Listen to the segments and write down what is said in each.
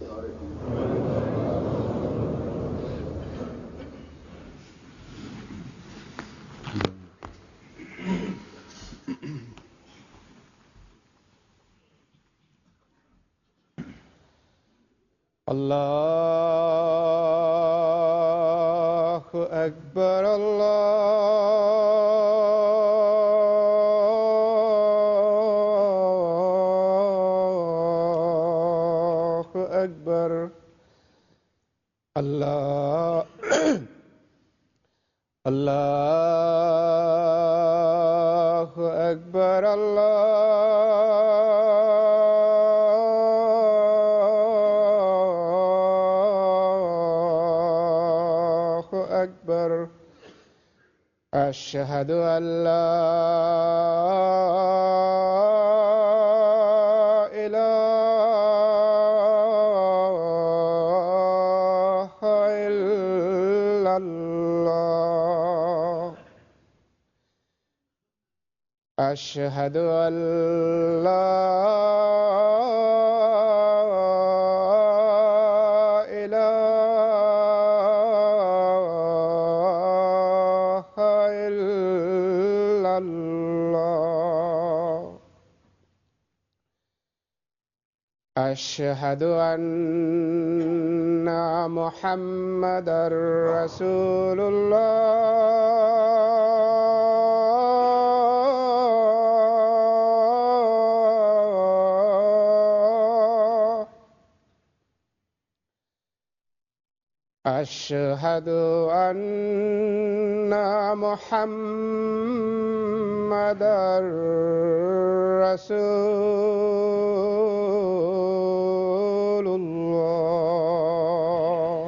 الله أكبر الله أكبر الله أكبر الله أكبر أشهد أن لا إله إلا الله أشهد أن لا إله إلا الله أشهد أن محمدًا رسول الله أشهد أن محمدًا رسول الله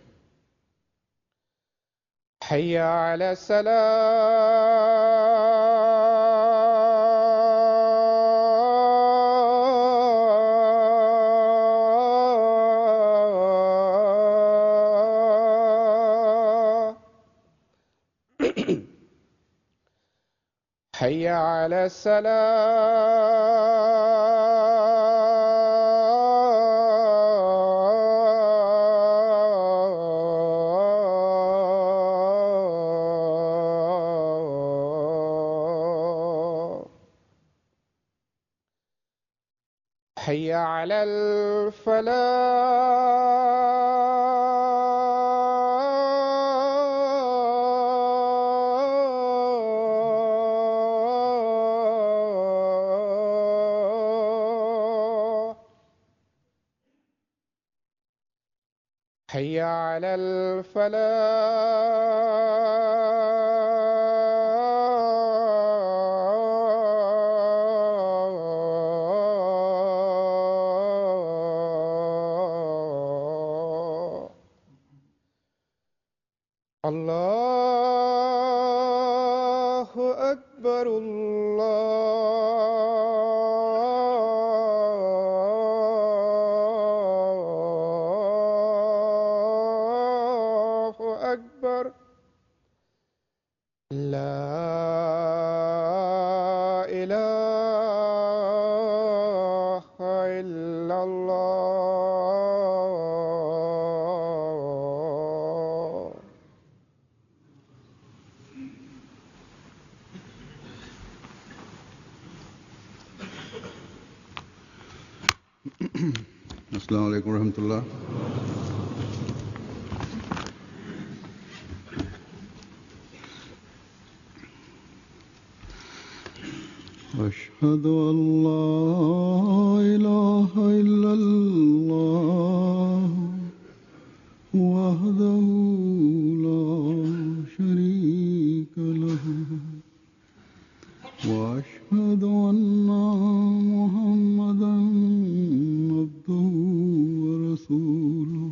حي على الصلاة حي على الصلاة حي على الفلاح حي على الفلاح الله أكبر الله أكبر لا إله إلا الله السلام عليكم ورحمة الله. أشهد أن لا إله إلا الله وحده لا شريك له وأشهد أن محمدًا عبده ورسوله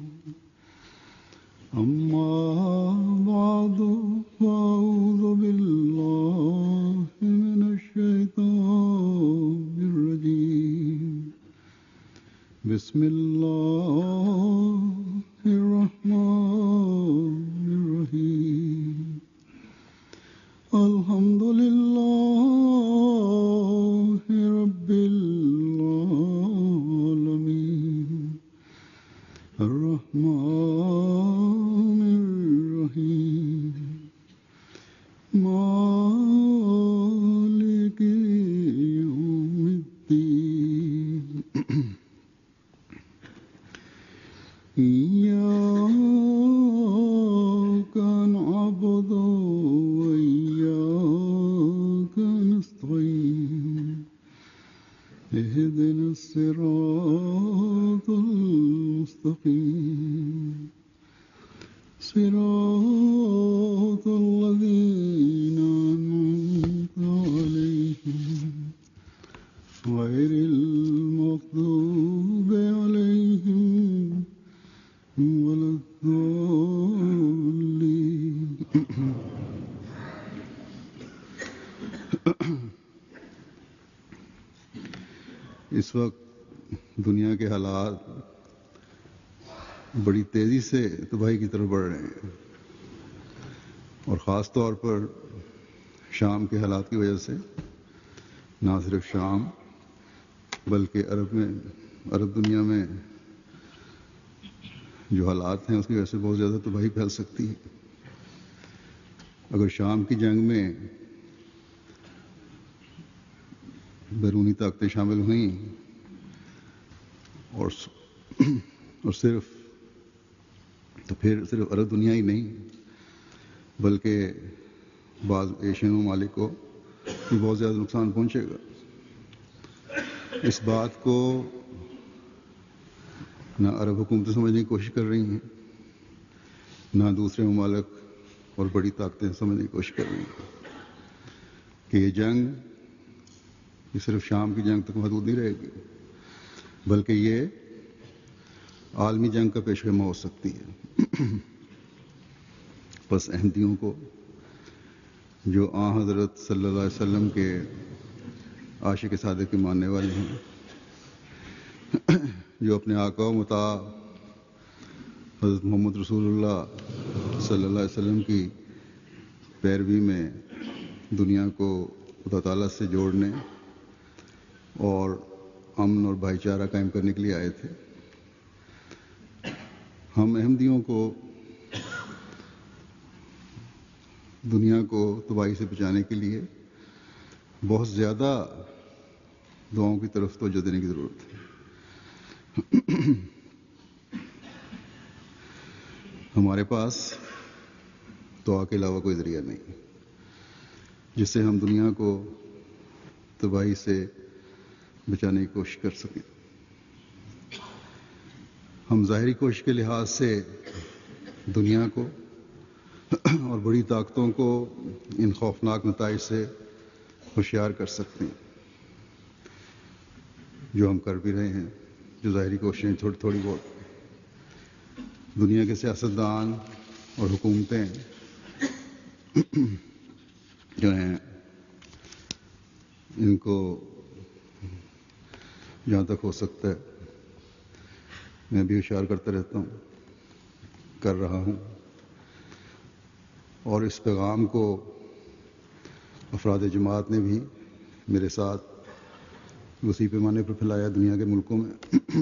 أما بعد فأعوذ بالله من الشيطان الرجيم بسم الله الرحمن الرحيم الحمد لله رب العالمين الرحمن الرحيم مالك يوم الدين إياك نعبد وإياك نستعين اهدنا الصراط المستقيم صراط الذين أنعمت عليهم غير المغضوب عليهم ولا الضالين. اس وقت دنیا کے حالات بڑی تیزی سے تباہی کی طرف بڑھ رہے ہیں، اور خاص طور پر شام کے حالات کی وجہ سے نہ صرف شام بلکہ عرب دنیا میں جو حالات ہیں اس کی وجہ سے بہت زیادہ تباہی پھیل سکتی ہے. اگر شام کی جنگ میں بیرونی طاقتیں شامل ہوئیں اور پھر صرف عرب دنیا ہی نہیں بلکہ بعض ایشین ممالک کو بھی بہت زیادہ نقصان پہنچے گا. اس بات کو نہ عرب حکومتیں سمجھنے کی کوشش کر رہی ہیں، نہ دوسرے ممالک اور بڑی طاقتیں سمجھنے کی کوشش کر رہی ہیں کہ یہ جنگ یہ صرف شام کی جنگ تک محدود نہیں رہے گی، بلکہ یہ عالمی جنگ کا پیش خیمہ ہو سکتی ہے. بس احمدیوں کو، جو آن حضرت صلی اللہ علیہ وسلم کے عاشق صادق کے ماننے والے ہیں، جو اپنے آقا و مطاع حضرت محمد رسول اللہ صلی اللہ علیہ وسلم کی پیروی میں دنیا کو خدا تعالیٰ سے جوڑنے اور امن اور بھائی چارہ قائم کرنے کے لیے آئے تھے. ہم احمدیوں کو دنیا کو تباہی سے بچانے کے لیے بہت زیادہ دعاؤں کی طرف توجہ دینے کی ضرورت ہے. ہمارے پاس دعا کے علاوہ کوئی ذریعہ نہیں جس سے ہم دنیا کو تباہی سے بچانے کی کوشش کر سکیں. ہم ظاہری کوشش کے لحاظ سے دنیا کو اور بڑی طاقتوں کو ان خوفناک نتائج سے ہوشیار کر سکتے ہیں، جو ہم کر بھی رہے ہیں. جو ظاہری کوششیں تھوڑی بہت دنیا کے سیاستدان اور حکومتیں جو ہیں ان کو جہاں تک ہو سکتا ہے میں بھی ہوشیار کرتا رہتا ہوں، کر رہا ہوں. اور اس پیغام کو افراد جماعت نے بھی میرے ساتھ وسیع پیمانے پر پھیلایا دنیا کے ملکوں میں.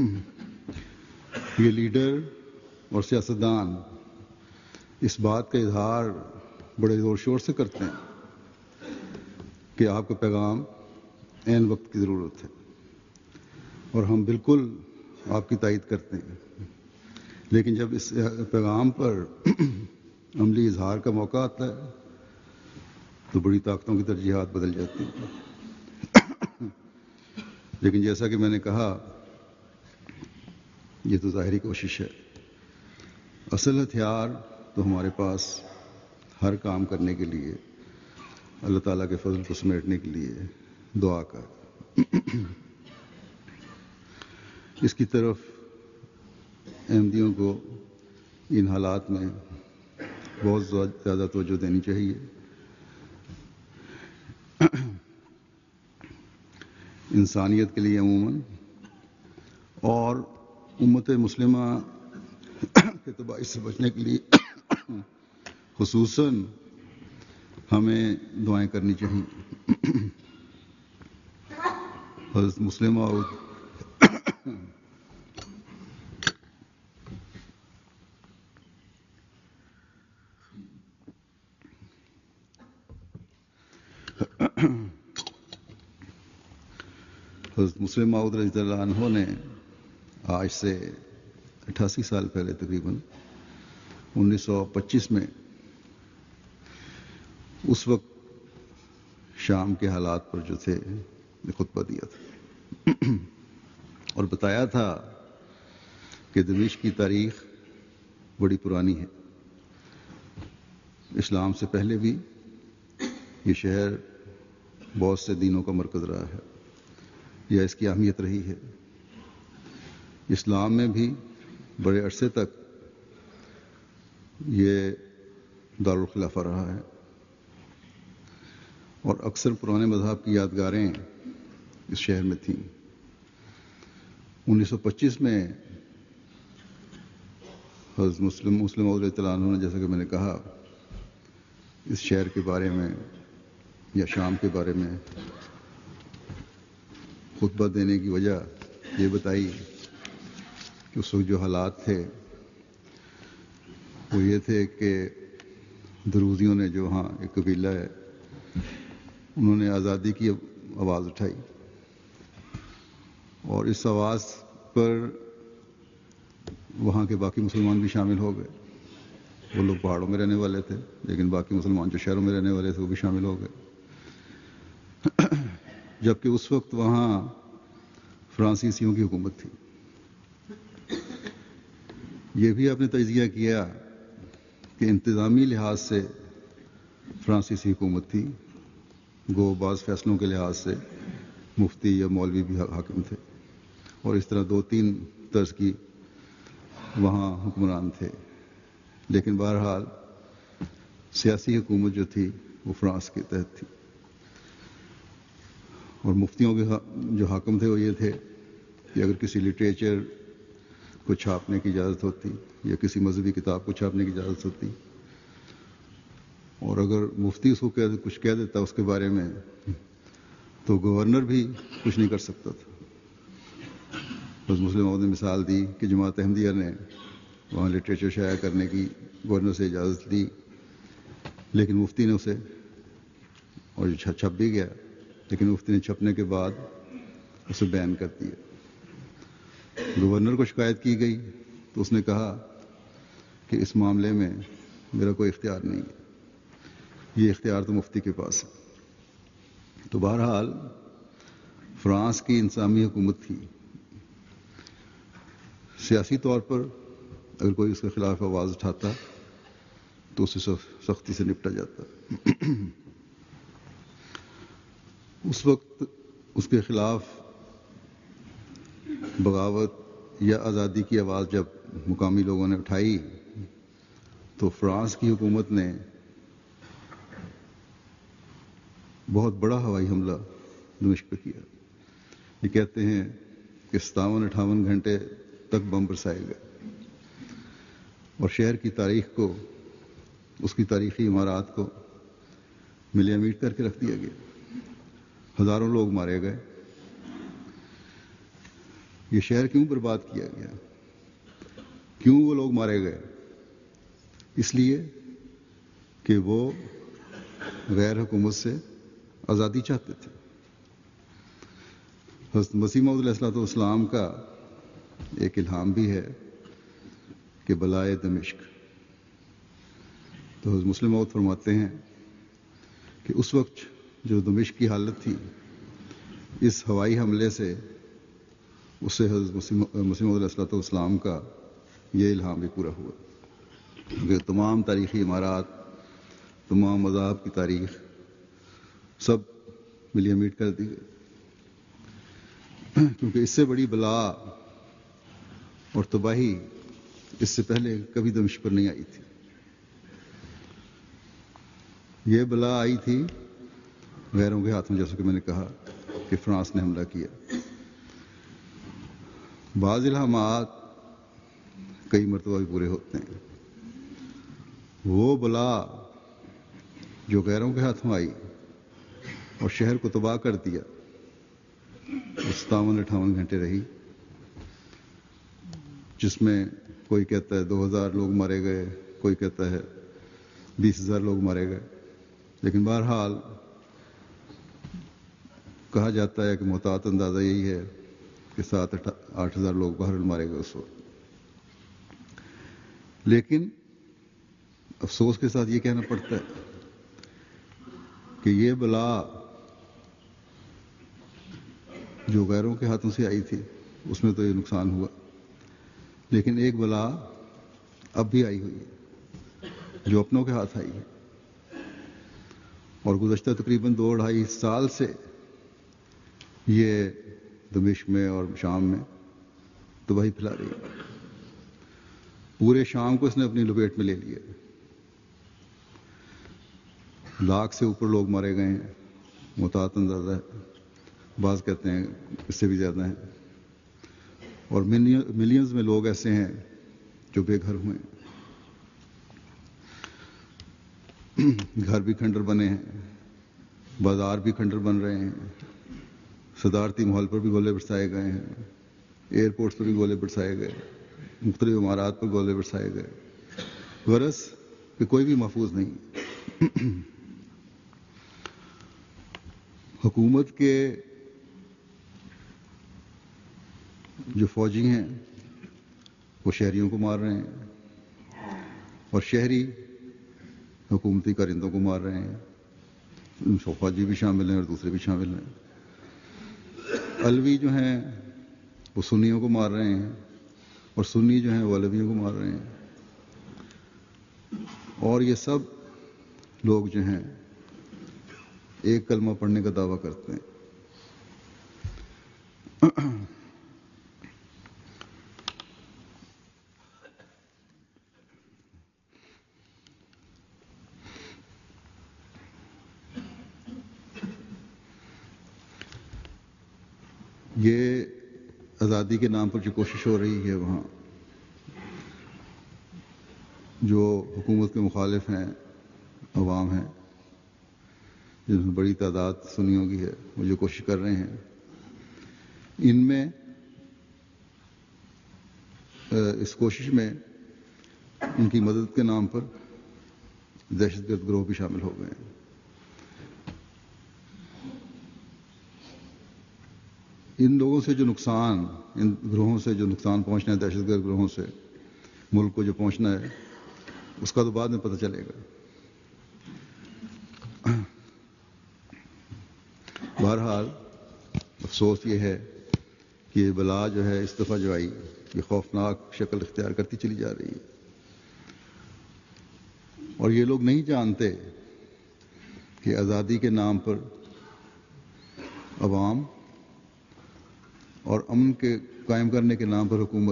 یہ لیڈر اور سیاستدان اس بات کا اظہار بڑے زور شور سے کرتے ہیں کہ آپ کا پیغام عین وقت کی ضرورت ہے، اور ہم بالکل آپ کی تائید کرتے ہیں. لیکن جب اس پیغام پر عملی اظہار کا موقع آتا ہے تو بڑی طاقتوں کی ترجیحات بدل جاتی ہیں. لیکن جیسا کہ میں نے کہا، یہ تو ظاہری کوشش ہے. اصل ہتھیار تو ہمارے پاس ہر کام کرنے کے لیے اللہ تعالیٰ کے فضل کو سمیٹنے کے لیے دعا کا. اس کی طرف احمدیوں کو ان حالات میں بہت زیادہ توجہ دینی چاہیے. انسانیت کے لیے عموماً اور امت مسلمہ کے تباہی سے بچنے کے لیے خصوصاً ہمیں دعائیں کرنی چاہیے. حضرت مسلم حضرت مسلم موعود رضی اللہ عنہ نے آج سے 88 سال پہلے تقریباً 1925 میں اس وقت شام کے حالات پر جو تھے خطبہ دیا تھا اور بتایا تھا کہ دمشق کی تاریخ بڑی پرانی ہے. اسلام سے پہلے بھی یہ شہر بہت سے دینوں کا مرکز رہا ہے یا اس کی اہمیت رہی ہے. اسلام میں بھی بڑے عرصے تک یہ دارالخلافہ رہا ہے اور اکثر پرانے مذہب کی یادگاریں اس شہر میں تھیں. 1925 میں حضرت مسلم موعود رضی اللہ عنہ نے جیسا کہ میں نے کہا اس شہر کے بارے میں یا شام کے بارے میں خطبہ دینے کی وجہ یہ بتائی کہ اس وقت جو حالات تھے وہ یہ تھے کہ دروزیوں نے جو وہاں ایک قبیلہ ہے انہوں نے آزادی کی آواز اٹھائی اور اس آواز پر وہاں کے باقی مسلمان بھی شامل ہو گئے. وہ لوگ پہاڑوں میں رہنے والے تھے لیکن باقی مسلمان جو شہروں میں رہنے والے تھے وہ بھی شامل ہو گئے. جبکہ اس وقت وہاں فرانسیسیوں کی حکومت تھی. یہ بھی آپ نے تجزیہ کیا کہ انتظامی لحاظ سے فرانسیسی حکومت تھی. گو بعض فیصلوں کے لحاظ سے مفتی یا مولوی بھی حاکم تھے اور اس طرح 2-3 طرز کی وہاں حکمران تھے. لیکن بہرحال سیاسی حکومت جو تھی وہ فرانس کے تحت تھی اور مفتیوں کے جو حاکم تھے وہ یہ تھے کہ اگر کسی لٹریچر کو چھاپنے کی اجازت ہوتی یا کسی مذہبی کتاب کو چھاپنے کی اجازت ہوتی اور اگر مفتی اس کو کچھ کہہ دیتا اس کے بارے میں تو گورنر بھی کچھ نہیں کر سکتا تھا. بس مسلم موعود نے مثال دی کہ جماعت احمدیہ نے وہاں لٹریچر شائع کرنے کی گورنر سے اجازت لی لیکن مفتی نے اسے اور جو چھپ بھی گیا لیکن مفتی نے چھپنے کے بعد اسے بین کر دیا. گورنر کو شکایت کی گئی تو اس نے کہا کہ اس معاملے میں میرا کوئی اختیار نہیں ہے, یہ اختیار تو مفتی کے پاس ہے. تو بہرحال فرانس کی انتظامی حکومت تھی. سیاسی طور پر اگر کوئی اس کے خلاف آواز اٹھاتا تو اسے سختی سے نپٹا جاتا. اس وقت اس کے خلاف بغاوت یا آزادی کی آواز جب مقامی لوگوں نے اٹھائی تو فرانس کی حکومت نے بہت بڑا ہوائی حملہ دمشق پہ کیا. یہ کہتے ہیں کہ 57-58 گھنٹے تک بم برسائے گئے اور شہر کی تاریخ کو, اس کی تاریخی عمارات کو ملیا میٹ کر کے رکھ دیا گیا. ہزاروں لوگ مارے گئے. یہ شہر کیوں برباد کیا گیا؟ کیوں وہ لوگ مارے گئے؟ اس لیے کہ وہ غیر حکومت سے آزادی چاہتے تھے. حضرت مسیح موعود علیہ الصلوۃ والسلام کا ایک الہام بھی ہے کہ بلائے دمشق. تو حضرت مسلم موعود فرماتے ہیں کہ اس وقت جو دمشق کی حالت تھی اس ہوائی حملے سے اسے حضرت مسیح موعود علیہ الصلوۃ والسلام کا یہ الہام بھی پورا ہوا کہ تمام تاریخی عمارات, تمام مذاہب کی تاریخ سب ملیا میٹ کر دی گئی, کیونکہ اس سے بڑی بلا اور تباہی اس سے پہلے کبھی دمشق پر نہیں آئی تھی. یہ بلا آئی تھی غیروں کے ہاتھ میں, جیسا کہ میں نے کہا کہ فرانس نے حملہ کیا. بعض الہامات کئی مرتبہ بھی پورے ہوتے ہیں. وہ بلا جو غیروں کے ہاتھوں آئی اور شہر کو تباہ کر دیا 57-58 گھنٹے رہی, جس میں کوئی کہتا ہے 2000 لوگ مارے گئے, کوئی کہتا ہے 20,000 لوگ مارے گئے. لیکن بہرحال کہا جاتا ہے کہ محتاط اندازہ یہی ہے کہ 7-8 ہزار لوگ باہر مارے گئے اس وقت. لیکن افسوس کے ساتھ یہ کہنا پڑتا ہے کہ یہ بلا جو غیروں کے ہاتھوں سے آئی تھی اس میں تو یہ نقصان ہوا، لیکن ایک بلا اب بھی آئی ہوئی ہے جو اپنوں کے ہاتھ آئی ہے، اور گزشتہ تقریباً 2-2.5 سال سے یہ دمشق میں اور شام میں تباہی پھیلا رہی ہے. پورے شام کو اس نے اپنی لپیٹ میں لے لیا. 100,000 سے اوپر لوگ مارے گئے ہیں، محتاط اندازہ ہے، بعض کہتے ہیں اس سے بھی زیادہ ہیں، اور ملینز میں لوگ ایسے ہیں جو بے گھر ہوئے ہیں. گھر بھی کھنڈر بنے ہیں، بازار بھی کھنڈر بن رہے ہیں، صدارتی محل پر بھی گولے برسائے گئے ہیں، ایئرپورٹس پر بھی گولے برسائے گئے، مختلف عمارات پر گولے برسائے گئے، غرض کہ کوئی بھی محفوظ نہیں. حکومت کے جو فوجی ہیں وہ شہریوں کو مار رہے ہیں، اور شہری حکومتی کارندوں کو مار رہے ہیں. ان فوجی بھی شامل ہیں اور دوسرے بھی شامل ہیں. علوی جو ہیں وہ سنیوں کو مار رہے ہیں، اور سنی جو ہیں وہ علویوں کو مار رہے ہیں. اور یہ سب لوگ جو ہیں ایک کلمہ پڑھنے کا دعویٰ کرتے ہیں. یہ آزادی کے نام پر جو کوشش ہو رہی ہے وہاں جو حکومت کے مخالف ہیں، عوام ہیں جن میں بڑی تعداد سنیوں کی ہے، وہ جو کوشش کر رہے ہیں، ان میں اس کوشش میں ان کی مدد کے نام پر دہشت گرد گروہ بھی شامل ہو گئے ہیں. ان لوگوں سے جو نقصان، ان گروہوں سے جو نقصان پہنچنا ہے، دہشت گرد گروہوں سے ملک کو جو پہنچنا ہے، اس کا تو بعد میں پتہ چلے گا. بہرحال افسوس یہ ہے کہ یہ بلا جو ہے اس دفعہ جو آئی یہ خوفناک شکل اختیار کرتی چلی جا رہی ہے، اور یہ لوگ نہیں جانتے کہ آزادی کے نام پر عوام اور امن کے قائم کرنے کے نام پر حکومت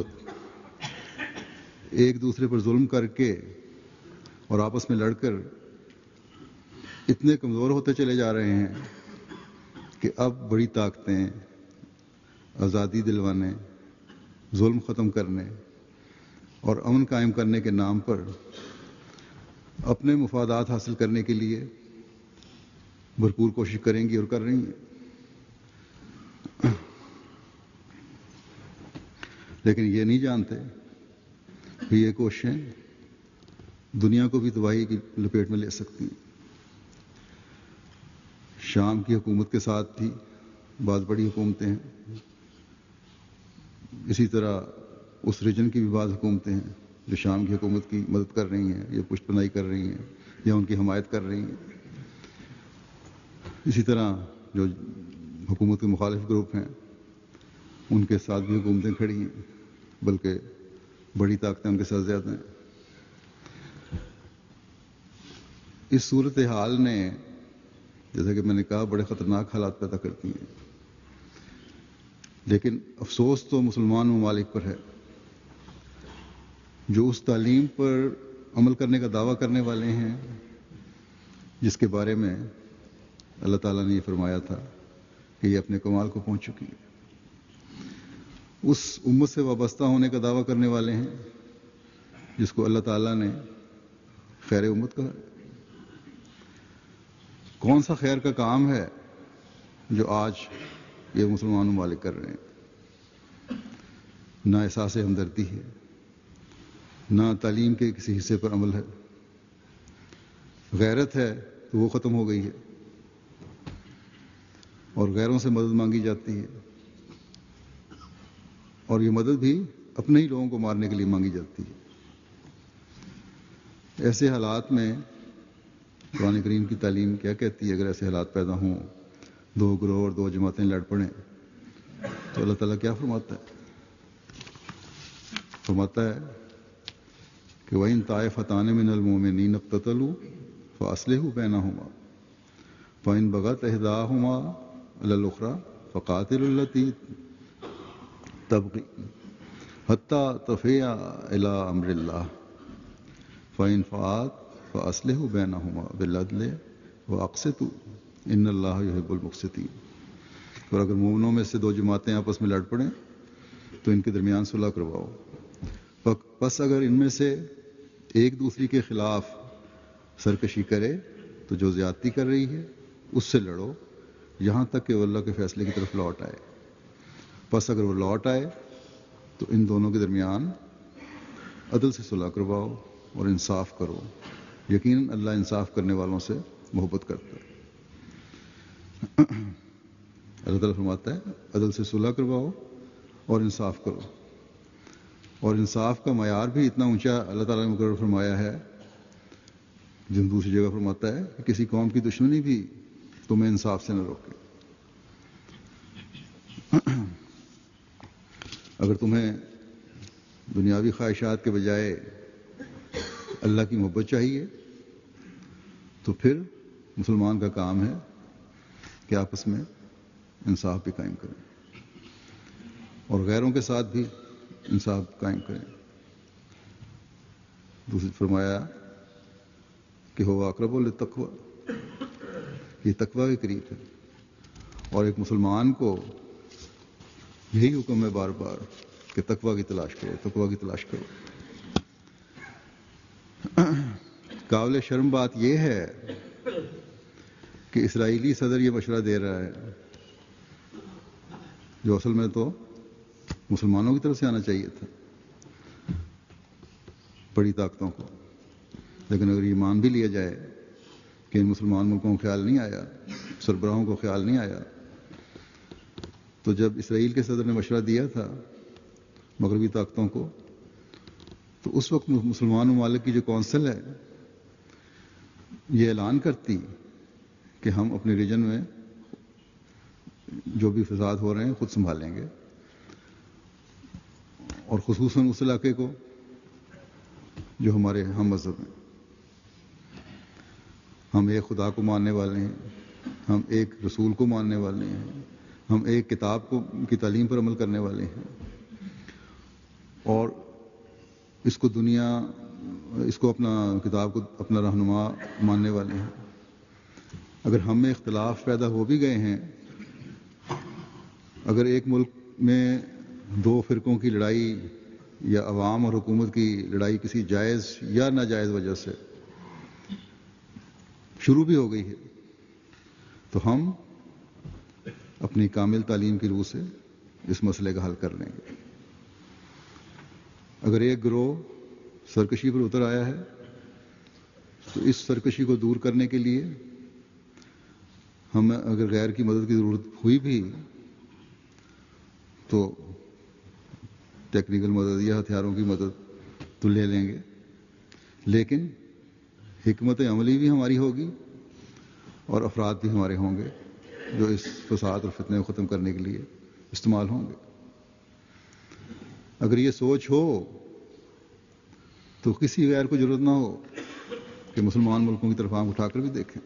ایک دوسرے پر ظلم کر کے اور آپس میں لڑ کر اتنے کمزور ہوتے چلے جا رہے ہیں کہ اب بڑی طاقتیں آزادی دلوانے، ظلم ختم کرنے اور امن قائم کرنے کے نام پر اپنے مفادات حاصل کرنے کے لیے بھرپور کوشش کریں گی اور کر رہی ہیں. لیکن یہ نہیں جانتے کہ یہ کوششیں دنیا کو بھی تباہی کی لپیٹ میں لے سکتی ہیں. شام کی حکومت کے ساتھ بھی بعض بڑی حکومتیں ہیں، اسی طرح اس ریجن کی بھی بعض حکومتیں ہیں جو شام کی حکومت کی مدد کر رہی ہیں یا پشت پناہی کر رہی ہیں یا ان کی حمایت کر رہی ہیں. اسی طرح جو حکومت کے مخالف گروپ ہیں ان کے ساتھ بھی حکومتیں کھڑی ہیں، بلکہ بڑی طاقتیں ان کے ساتھ زیادہ ہیں. اس صورتحال نے، جیسا کہ میں نے کہا، بڑے خطرناک حالات پیدا کرتی ہیں. لیکن افسوس تو مسلمان ممالک پر ہے جو اس تعلیم پر عمل کرنے کا دعویٰ کرنے والے ہیں جس کے بارے میں اللہ تعالیٰ نے یہ فرمایا تھا کہ یہ اپنے کمال کو پہنچ چکی ہے. اس امت سے وابستہ ہونے کا دعویٰ کرنے والے ہیں جس کو اللہ تعالیٰ نے خیر امت کہا. کون سا خیر کا کام ہے جو آج یہ مسلمان ممالک کر رہے ہیں؟ نہ احساس ہمدردی ہے، نہ تعلیم کے کسی حصے پر عمل ہے. غیرت ہے تو وہ ختم ہو گئی ہے. اور غیروں سے مدد مانگی جاتی ہے، اور یہ مدد بھی اپنے ہی لوگوں کو مارنے کے لیے مانگی جاتی ہے۔ ایسے حالات میں قرآن کریم کی تعلیم کیا کہتی ہے؟ اگر ایسے حالات پیدا ہوں، دو گروہ اور دو جماعتیں لڑ پڑیں، تو اللہ تعالیٰ کیا فرماتا ہے؟ فرماتا ہے کہ وَإِن طَائِفَتَانِ مِنَ الْمُؤْمِنِينَ اقْتَتَلُوا فَأَصْلِحُوا بَيْنَهُمَا فَإِن بَغَتْ إِحْدَاهُمَا عَلَى الْأُخْرَى فَقَاتِلُوا الَّتِي تَبْغِي حَتَّى تَفِيءَ إِلَى أَمْرِ اللَّهِ فَإِن فَاءَتْ فَأَصْلِحُوا بَيْنَهُمَا بِالْعَدْلِ وَأَقْسِطُوا إِنَّ اللَّهَ يُحِبُّ الْمُقْسِطِينَ۔ اور اگر مومنوں میں سے دو جماعتیں آپس میں لڑ پڑیں تو ان کے درمیان صلح کرواؤ، بس اگر ان میں سے ایک دوسری کے خلاف سرکشی کرے تو جو زیادتی کر رہی ہے اس سے لڑو یہاں تک کہ وہ اللہ کے فیصلے کی طرف لوٹ آئے۔ بس اگر وہ لوٹ آئے تو ان دونوں کے درمیان عدل سے صلح کرواؤ اور انصاف کرو، یقیناً اللہ انصاف کرنے والوں سے محبت کرتا ہے۔ اللہ تعالیٰ فرماتا ہے عدل سے صلح کرواؤ اور انصاف کرو، اور انصاف کا معیار بھی اتنا اونچا اللہ تعالیٰ نے مقرر فرمایا ہے، جن دوسری جگہ فرماتا ہے کہ کسی قوم کی دشمنی بھی تمہیں انصاف سے نہ روکے۔ اگر تمہیں دنیاوی خواہشات کے بجائے اللہ کی محبت چاہیے تو پھر مسلمان کا کام ہے کہ آپس میں انصاف بھی قائم کریں اور غیروں کے ساتھ بھی انصاف قائم کریں۔ دوسری فرمایا کہ ہو اقرب للتقوی، یہ تقوی کے قریب ہے، اور ایک مسلمان کو یہی حکم ہے بار بار کہ تقوی کی تلاش کرو، تقوی کی تلاش کرو۔ قابل شرم بات یہ ہے کہ اسرائیلی صدر یہ مشورہ دے رہا ہے جو اصل میں تو مسلمانوں کی طرف سے آنا چاہیے تھا، بڑی طاقتوں کو، لیکن اگر یہ مان بھی لیا جائے کہ ان مسلمان ملکوں کو خیال نہیں آیا، سربراہوں کو خیال نہیں آیا، تو جب اسرائیل کے صدر نے مشورہ دیا تھا مغربی طاقتوں کو، تو اس وقت مسلمان ممالک کی جو کونسل ہے یہ اعلان کرتی کہ ہم اپنے ریجن میں جو بھی فساد ہو رہے ہیں خود سنبھالیں گے، اور خصوصاً اس علاقے کو جو ہمارے ہم مذہب ہیں۔ ہم ایک خدا کو ماننے والے ہیں، ہم ایک رسول کو ماننے والے ہیں، ہم ایک کتاب کی تعلیم پر عمل کرنے والے ہیں، اور اس کو اپنا کتاب کو اپنا رہنما ماننے والے ہیں۔ اگر ہم میں اختلاف پیدا ہو بھی گئے ہیں، اگر ایک ملک میں دو فرقوں کی لڑائی یا عوام اور حکومت کی لڑائی کسی جائز یا ناجائز وجہ سے شروع بھی ہو گئی ہے، تو ہم اپنی کامل تعلیم کی روح سے اس مسئلے کا حل کر لیں گے۔ اگر ایک گروہ سرکشی پر اتر آیا ہے تو اس سرکشی کو دور کرنے کے لیے ہمیں اگر غیر کی مدد کی ضرورت ہوئی بھی تو ٹیکنیکل مدد یا ہتھیاروں کی مدد تو لے لیں گے، لیکن حکمت عملی بھی ہماری ہوگی اور افراد بھی ہمارے ہوں گے جو اس فساد اور فتنے کو ختم کرنے کے لیے استعمال ہوں گے۔ اگر یہ سوچ ہو تو کسی غیر کو ضرورت نہ ہو کہ مسلمان ملکوں کی طرف آنکھ اٹھا کر بھی دیکھیں۔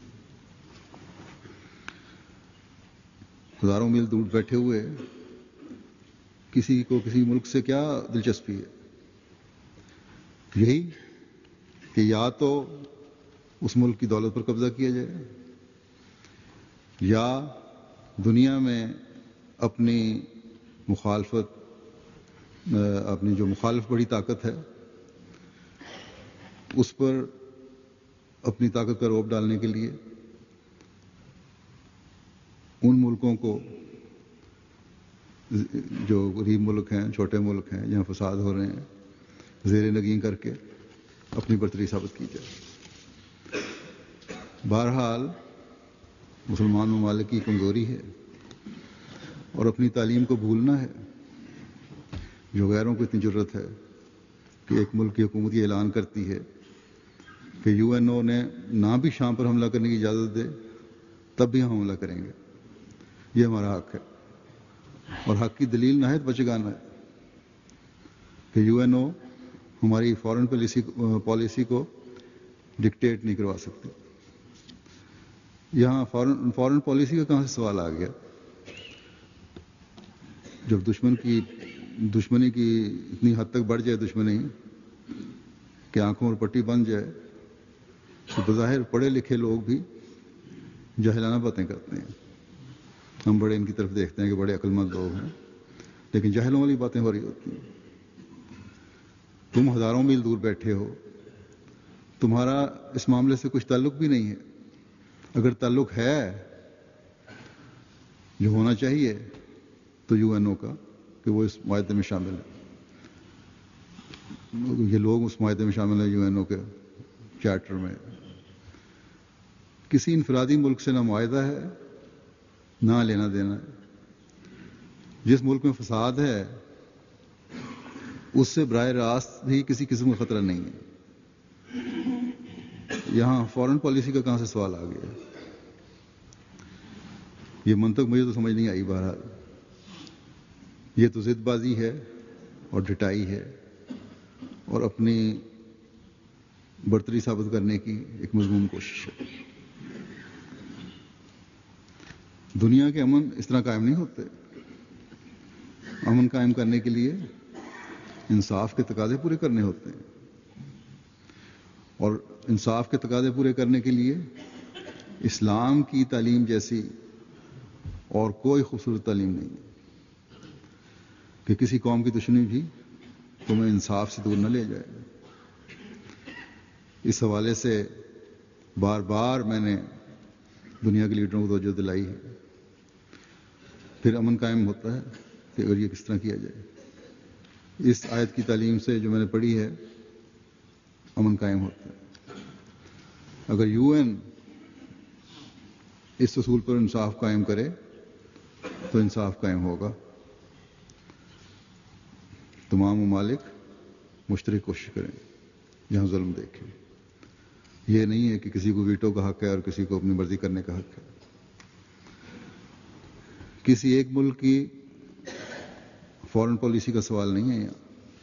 ہزاروں میل دور بیٹھے ہوئے کسی کو کسی ملک سے کیا دلچسپی ہے؟ یہی کہ یا تو اس ملک کی دولت پر قبضہ کیا جائے یا دنیا میں اپنی جو مخالف بڑی طاقت ہے اس پر اپنی طاقت کا روب ڈالنے کے لیے ان ملکوں کو جو غریب ملک ہیں، چھوٹے ملک ہیں جہاں فساد ہو رہے ہیں، زیر نگین کر کے اپنی برتری ثابت کی جائے۔ بہرحال مسلمان ممالک کی کمزوری ہے اور اپنی تعلیم کو بھولنا ہے. جو غیروں کو اتنی ضرورت ہے کہ ایک ملک کی حکومت یہ اعلان کرتی ہے کہ یو این او نے نہ بھی شام پر حملہ کرنے کی اجازت دے تب بھی ہم حملہ کریں گے. یہ ہمارا حق ہے اور حق کی دلیل نہایت بچگانہ ہے کہ یو این او ہماری فارن پالیسی کو ڈکٹیٹ نہیں کروا سکتی. یہاں فارن پالیسی کا کہاں سے سوال آ گیا؟ جب دشمنی کی اتنی حد تک بڑھ جائے دشمنی کہ آنکھوں پر پٹی بن جائے تو بظاہر پڑھے لکھے لوگ بھی جاہلانہ باتیں کرتے ہیں. ہم بڑے ان کی طرف دیکھتے ہیں کہ بڑے عقل مند لوگ ہیں لیکن جاہلوں والی باتیں ہو رہی ہوتی ہیں. تم ہزاروں میل دور بیٹھے ہو, تمہارا اس معاملے سے کچھ تعلق بھی نہیں ہے. اگر تعلق ہے جو ہونا چاہیے تو یو این او کا کہ وہ اس معاہدے میں شامل ہے. یہ لوگ اس معاہدے میں شامل ہیں یو این او کے چارٹر میں. کسی انفرادی ملک سے نہ معاہدہ ہے نہ لینا دینا ہے. جس ملک میں فساد ہے اس سے براہ راست بھی کسی قسم کا خطرہ نہیں ہے. یہاں فارن پالیسی کا کہاں سے سوال آ گیا؟ یہ منطق مجھے تو سمجھ نہیں آئی. بہرحال یہ تو ضد بازی ہے اور ڈٹائی ہے اور اپنی برتری ثابت کرنے کی ایک مضمون کوشش ہے. دنیا کے امن اس طرح قائم نہیں ہوتے. امن قائم کرنے کے لیے انصاف کے تقاضے پورے کرنے ہوتے ہیں اور انصاف کے تقاضے پورے کرنے کے لیے اسلام کی تعلیم جیسی اور کوئی خوبصورت تعلیم نہیں ہے کہ کسی قوم کی دشمنی بھی تمہیں انصاف سے دور نہ لے جائے. اس حوالے سے بار بار میں نے دنیا کے لیڈروں کو توجہ دلائی ہے. پھر امن قائم ہوتا ہے کہ اگر یہ کس طرح کیا جائے. اس آیت کی تعلیم سے جو میں نے پڑھی ہے امن قائم ہوتا ہے. اگر یو این اس اصول پر انصاف قائم کرے تو انصاف قائم ہوگا. تمام ممالک مشترک کوشش کریں جہاں ظلم دیکھیں. یہ نہیں ہے کہ کسی کو ویٹو کا حق ہے اور کسی کو اپنی مرضی کرنے کا حق ہے. کسی ایک ملک کی فارن پالیسی کا سوال نہیں ہے یہاں.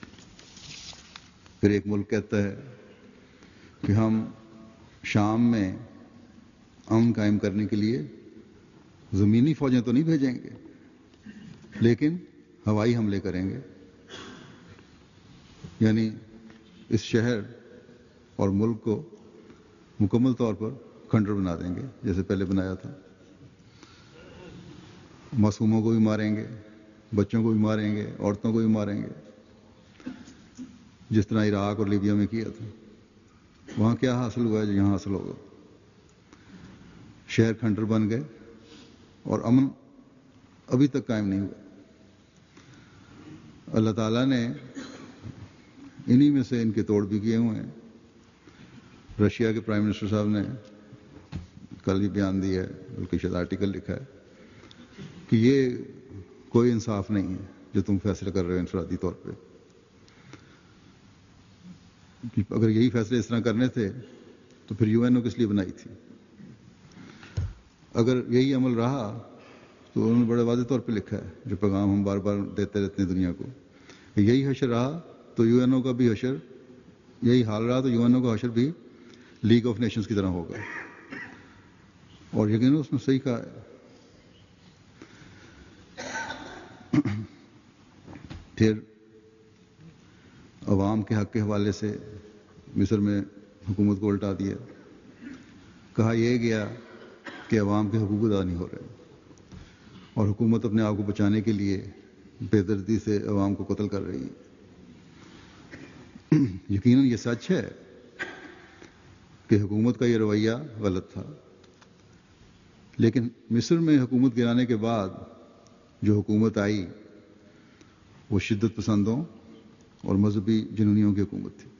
پھر ایک ملک کہتا ہے کہ ہم شام میں امن قائم کرنے کے لیے زمینی فوجیں تو نہیں بھیجیں گے لیکن ہوائی حملے کریں گے. یعنی اس شہر اور ملک کو مکمل طور پر کھنڈر بنا دیں گے جیسے پہلے بنایا تھا. معصوموں کو بھی ماریں گے, بچوں کو بھی ماریں گے, عورتوں کو بھی ماریں گے, جس طرح عراق اور لیبیا میں کیا تھا. وہاں کیا حاصل ہوا ہے جو یہاں حاصل ہوگا؟ شہر کھنڈر بن گئے اور امن ابھی تک قائم نہیں ہوا. اللہ تعالیٰ نے انہی میں سے ان کے توڑ بھی کیے ہوئے ہیں. رشیا کے پرائم منسٹر صاحب نے کل ہی بیان دیا ہے, بلکہ شاید آرٹیکل لکھا ہے کہ یہ کوئی انصاف نہیں ہے جو تم فیصلہ کر رہے ہو انفرادی طور پہ. اگر یہی فیصلے اس طرح کرنے تھے تو پھر یو این او کس لیے بنائی تھی؟ اگر یہی عمل رہا تو انہوں نے بڑے واضح طور پہ لکھا ہے, جو پیغام ہم بار بار دیتے رہتے ہیں دنیا کو, کہ یہی حشر رہا تو یو این او کا بھی حشر, یہی حال رہا تو یو این او کا حشر بھی لیگ آف نیشنز کی طرح ہوگا. اور یقیناً اس نے صحیح کہا ہے. پھر عوام کے حق کے حوالے سے مصر میں حکومت کو الٹا دیا. کہا یہ گیا کہ عوام کے حقوق ادا نہیں ہو رہے اور حکومت اپنے آپ کو بچانے کے لیے بے دردی سے عوام کو قتل کر رہی ہے. یقیناً یہ سچ ہے کہ حکومت کا یہ رویہ غلط تھا, لیکن مصر میں حکومت گرانے کے بعد جو حکومت آئی وہ شدت پسندوں اور مذہبی جنونیوں کی حکومت تھی.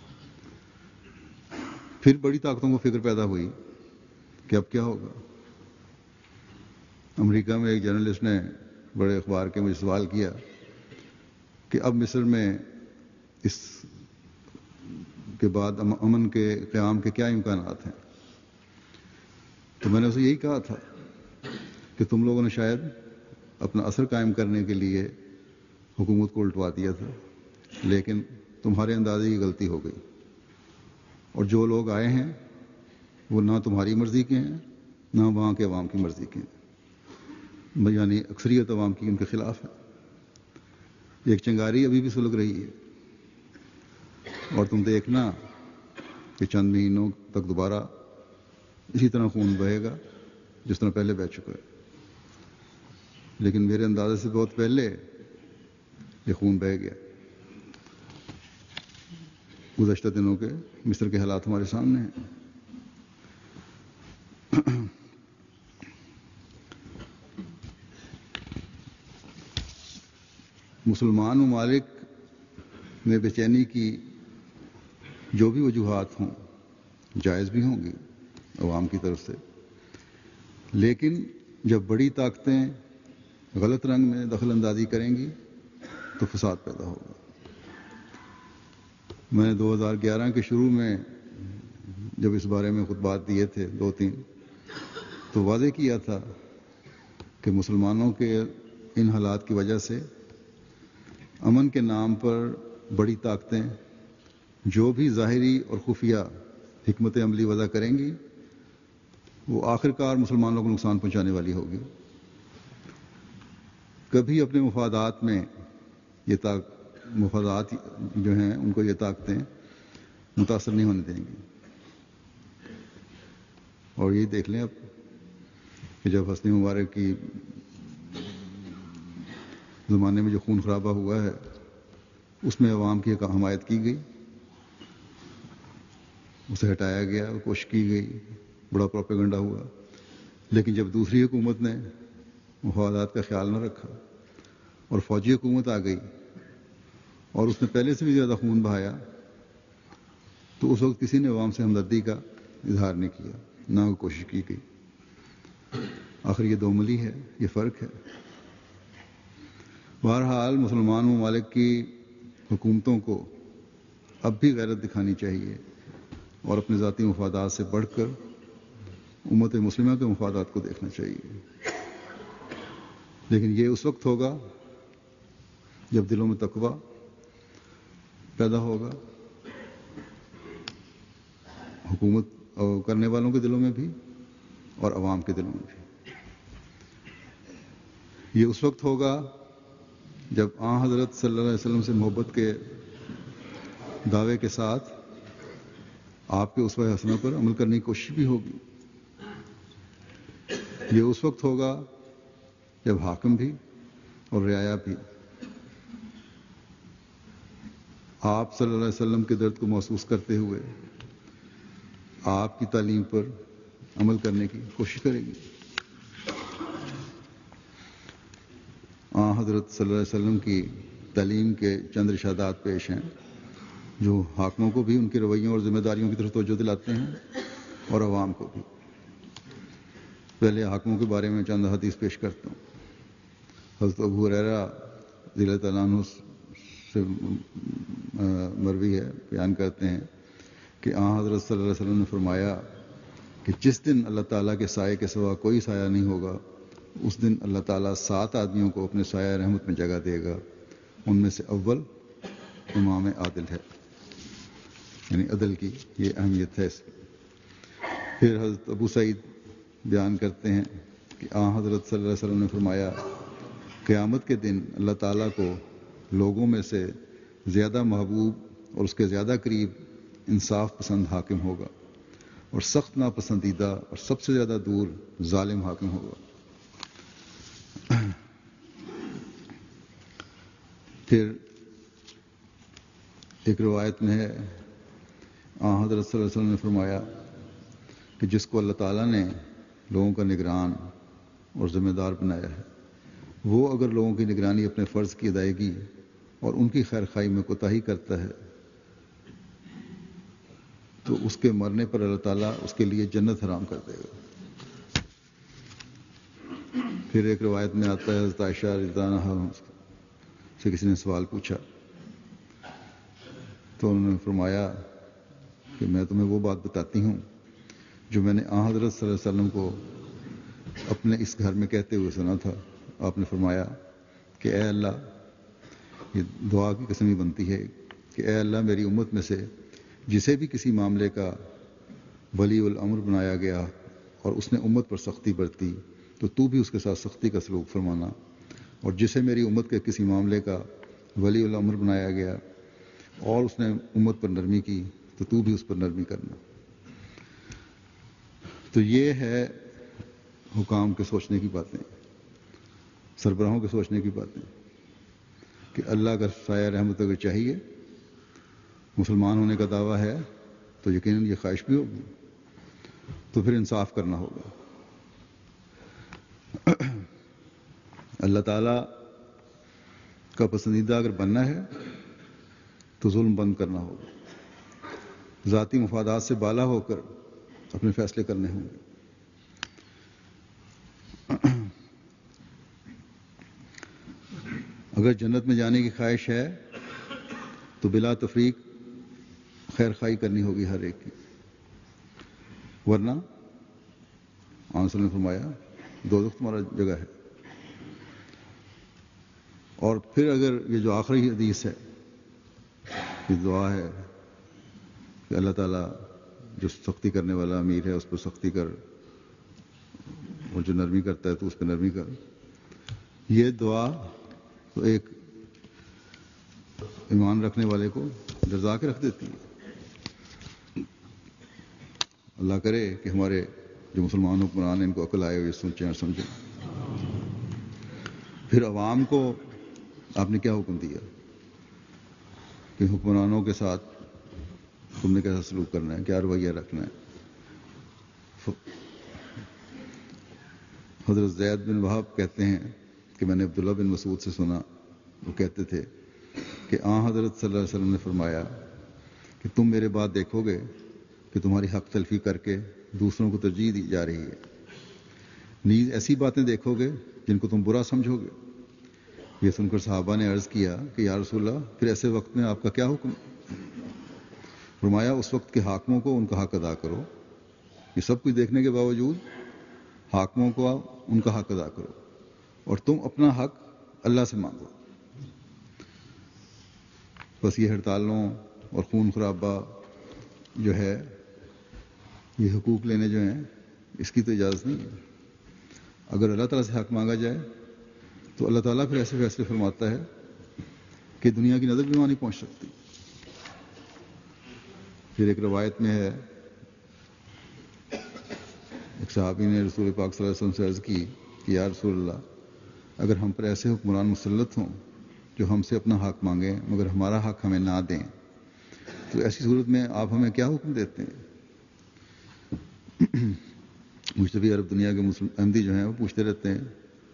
پھر بڑی طاقتوں کو فکر پیدا ہوئی کہ اب کیا ہوگا. امریکہ میں ایک جرنلسٹ نے بڑے اخبار کے مجھے سوال کیا کہ اب مصر میں اس کے بعد امن کے قیام کے کیا امکانات ہیں؟ تو میں نے اسے یہی کہا تھا کہ تم لوگوں نے شاید اپنا اثر قائم کرنے کے لیے حکومت کو الٹوا دیا تھا، لیکن تمہارے اندازے کی غلطی ہو گئی، اور جو لوگ آئے ہیں وہ نہ تمہاری مرضی کے ہیں نہ وہاں کے عوام کی مرضی کے ہیں، یعنی اکثریت عوام کی ان کے خلاف ہے۔ ایک چنگاری ابھی بھی سلگ رہی ہے، اور تم دیکھنا کہ چند مہینوں تک دوبارہ اسی طرح خون بہے گا جس طرح پہلے بہہ چکا ہے، لیکن میرے اندازے سے بہت پہلے یہ خون بہہ گیا۔ گزشتہ دنوں کے مصر کے حالات ہمارے سامنے ہیں۔ مسلمان ممالک میں بے چینی کی جو بھی وجوہات ہوں جائز بھی ہوں گی عوام کی طرف سے، لیکن جب بڑی طاقتیں غلط رنگ میں دخل اندازی کریں گی تو فساد پیدا ہوگا۔ میں نے 2011 کے شروع میں جب اس بارے میں خطبات دیے تھے 2-3، تو واضح کیا تھا کہ مسلمانوں کے ان حالات کی وجہ سے امن کے نام پر بڑی طاقتیں جو بھی ظاہری اور خفیہ حکمت عملی وضع کریں گی وہ آخرکار مسلمانوں کو نقصان پہنچانے والی ہوگی۔ کبھی اپنے مفادات میں یہ مفادات جو ہیں ان کو یہ طاقتیں متاثر نہیں ہونے دیں گی۔ اور یہ دیکھ لیں اب کہ جب حسنی مبارک کی زمانے میں جو خون خرابہ ہوا ہے اس میں عوام کی حمایت کی گئی، اسے ہٹایا گیا، کوشش کی گئی، بڑا پروپیگنڈا ہوا، لیکن جب دوسری حکومت نے مفادات کا خیال نہ رکھا اور فوجی حکومت آ گئی اور اس نے پہلے سے بھی زیادہ خون بہایا، تو اس وقت کسی نے عوام سے ہمدردی کا اظہار نہیں کیا، نہ وہ کوشش کی گئی۔ آخر یہ دوملی ہے، یہ فرق ہے۔ بہرحال مسلمان ممالک کی حکومتوں کو اب بھی غیرت دکھانی چاہیے اور اپنے ذاتی مفادات سے بڑھ کر امت مسلمہ کے مفادات کو دیکھنا چاہیے، لیکن یہ اس وقت ہوگا جب دلوں میں تقویٰ پیدا ہوگا، حکومت کرنے والوں کے دلوں میں بھی اور عوام کے دلوں میں بھی۔ یہ اس وقت ہوگا جب آن حضرت صلی اللہ علیہ وسلم سے محبت کے دعوے کے ساتھ آپ کے اسوہ حسنہ پر عمل کرنے کی کوشش بھی ہوگی۔ یہ اس وقت ہوگا جب حاکم بھی اور رعایا بھی آپ صلی اللہ علیہ وسلم کے درد کو محسوس کرتے ہوئے آپ کی تعلیم پر عمل کرنے کی کوشش کرے گی۔ حضرت صلی اللہ علیہ وسلم کی تعلیم کے چند ارشادات پیش ہیں جو حاکموں کو بھی ان کے رویوں اور ذمہ داریوں کی طرف توجہ دلاتے ہیں اور عوام کو بھی۔ پہلے حاکموں کے بارے میں چند حدیث پیش کرتا ہوں۔ حضرت ابو ہریرہ رضی اللہ تعالیٰ عنہ سے مروی ہے، بیان کرتے ہیں کہ حضرت صلی اللہ علیہ وسلم نے فرمایا کہ جس دن اللہ تعالیٰ کے سائے کے سوا کوئی سایہ نہیں ہوگا، اس دن اللہ تعالیٰ 7 آدمیوں کو اپنے سایہ رحمت میں جگہ دے گا، ان میں سے اول امام عادل ہے، یعنی عدل کی یہ اہمیت ہے اس میں۔ پھر حضرت ابو سعید بیان کرتے ہیں کہ حضرت صلی اللہ علیہ وسلم نے فرمایا قیامت کے دن اللہ تعالیٰ کو لوگوں میں سے زیادہ محبوب اور اس کے زیادہ قریب انصاف پسند حاکم ہوگا، اور سخت ناپسندیدہ اور سب سے زیادہ دور ظالم حاکم ہوگا۔ پھر ایک روایت میں ہے حضرت صلی اللہ علیہ وسلم نے فرمایا کہ جس کو اللہ تعالیٰ نے لوگوں کا نگران اور ذمہ دار بنایا ہے، وہ اگر لوگوں کی نگرانی اپنے فرض کی ادائیگی اور ان کی خیر خواہی میں کوتاہی کرتا ہے تو اس کے مرنے پر اللہ تعالیٰ اس کے لیے جنت حرام کر دے گا۔ پھر ایک روایت میں آتا ہے حضرت عائشہ رضی اللہ عنہا سے کسی نے سوال پوچھا تو انہوں نے فرمایا کہ میں تمہیں وہ بات بتاتی ہوں جو میں نے حضرت صلی اللہ علیہ وسلم کو اپنے اس گھر میں کہتے ہوئے سنا تھا. آپ نے فرمایا کہ اے اللہ، یہ دعا کی قسم ہی بنتی ہے کہ اے اللہ، میری امت میں سے جسے بھی کسی معاملے کا ولی الامر بنایا گیا اور اس نے امت پر سختی برتی تو تو بھی اس کے ساتھ سختی کا سلوک فرمانا، اور جسے میری امت کے کسی معاملے کا ولی الامر بنایا گیا اور اس نے امت پر نرمی کی تو تو بھی اس پر نرمی کرنا. تو یہ ہے حکام کے سوچنے کی باتیں، سربراہوں کے سوچنے کی باتیں کہ اللہ کا سایہ رحمت اگر چاہیے، مسلمان ہونے کا دعویٰ ہے تو یقیناً یہ خواہش بھی ہوگی، تو پھر انصاف کرنا ہوگا. اللہ تعالیٰ کا پسندیدہ اگر بننا ہے تو ظلم بند کرنا ہوگا، ذاتی مفادات سے بالا ہو کر اپنے فیصلے کرنے ہوں گے. اگر جنت میں جانے کی خواہش ہے تو بلا تفریق خیر خواہی کرنی ہوگی ہر ایک کی، ورنہ آنسر نے فرمایا دوزخ تمہارا جگہ ہے. اور پھر اگر یہ جو آخری حدیث ہے، یہ دعا ہے کہ اللہ تعالیٰ جو سختی کرنے والا امیر ہے اس پر سختی کر، اور جو نرمی کرتا ہے تو اس پہ نرمی کر، یہ دعا تو ایک ایمان رکھنے والے کو ڈرا کے رکھ دیتی ہے. اللہ کرے کہ ہمارے جو مسلمان حکمران ہیں ان کو عقل آئے ہوئے سوچیں اور سمجھیں. پھر عوام کو آپ نے کیا حکم دیا کہ حکمرانوں کے ساتھ تم نے کیسا سلوک کرنا ہے، کیا رویہ رکھنا ہے. حضرت زید بن وہب کہتے ہیں کہ میں نے عبداللہ بن مسعود سے سنا، وہ کہتے تھے کہ حضرت صلی اللہ علیہ وسلم نے فرمایا کہ تم میرے بعد دیکھو گے کہ تمہاری حق تلفی کر کے دوسروں کو ترجیح دی جا رہی ہے، نیز ایسی باتیں دیکھو گے جن کو تم برا سمجھو گے. یہ سن کر صحابہ نے عرض کیا کہ یا رسول اللہ، پھر ایسے وقت میں آپ کا کیا حکم؟ فرمایا اس وقت کے حاکموں کو ان کا حق ادا کرو. یہ سب کچھ دیکھنے کے باوجود حاکموں کو ان کا حق ادا کرو، اور تم اپنا حق اللہ سے مانگو. بس یہ ہڑتالوں اور خون خرابہ جو ہے، یہ حقوق لینے جو ہیں، اس کی تو اجازت نہیں ہے. اگر اللہ تعالیٰ سے حق مانگا جائے تو اللہ تعالیٰ پھر ایسے فیصلے فرماتا ہے کہ دنیا کی نظر بھی وہاں نہیں پہنچ سکتی. پھر ایک روایت میں ہے، ایک صحابی نے رسول پاک صلی اللہ علیہ وسلم سے عرض کی کہ یا رسول اللہ، اگر ہم پر ایسے حکمران مسلط ہوں جو ہم سے اپنا حق مانگیں مگر ہمارا حق ہمیں نہ دیں، تو ایسی صورت میں آپ ہمیں کیا حکم دیتے ہیں؟ مشرقی عرب دنیا کے احمدی جو ہیں وہ پوچھتے رہتے ہیں.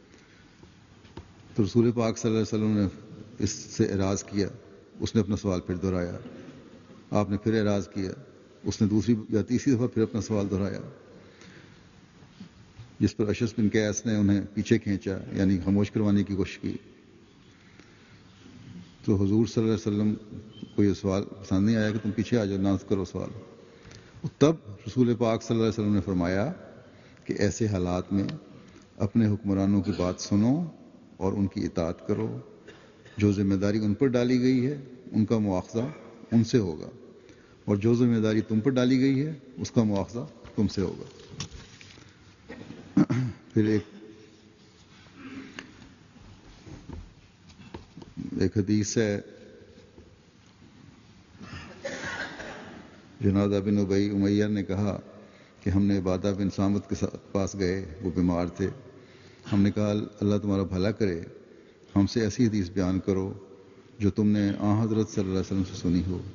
تو رسول پاک صلی اللہ علیہ وسلم نے اس سے اعراض کیا، اس نے اپنا سوال پھر دہرایا، آپ نے پھر اعراض کیا، اس نے دوسری یا تیسری دفعہ پھر اپنا سوال دہرایا، جس پر اشعث بن قیس نے انہیں پیچھے کھینچا، یعنی خاموش کروانے کی کوشش کی. تو حضور صلی اللہ علیہ وسلم کو یہ سوال پسند نہیں آیا کہ تم پیچھے آ جاؤ، نہ کرو سوال. تب رسول پاک صلی اللہ علیہ وسلم نے فرمایا کہ ایسے حالات میں اپنے حکمرانوں کی بات سنو اور ان کی اطاعت کرو. جو ذمہ داری ان پر ڈالی گئی ہے ان کا مواخذہ ان سے ہوگا، اور جو ذمہ داری تم پر ڈالی گئی ہے اس کا مواخذہ تم سے ہوگا. پھر ایک حدیث ہے، جنادہ بن ابی امیہ نے کہا کہ ہم نے عبادہ بن صامت کے پاس گئے، وہ بیمار تھے. ہم نے کہا اللہ تمہارا بھلا کرے، ہم سے ایسی حدیث بیان کرو جو تم نے حضرت صلی اللہ علیہ وسلم سے سنی ہو،